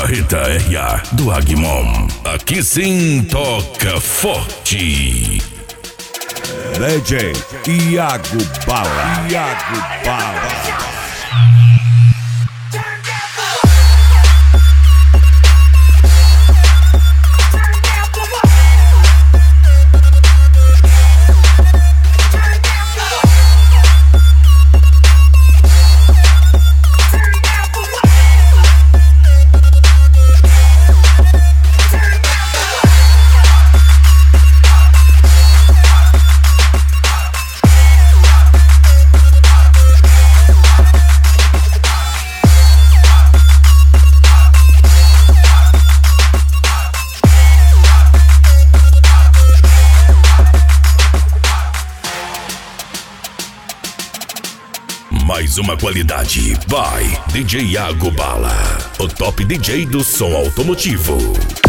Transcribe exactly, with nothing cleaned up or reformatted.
Carreta R A do Agmon. Aqui sim toca forte. D J Iago Bala. Iago Bala. Mais uma qualidade by D J Iago Bala, o top D J do som automotivo.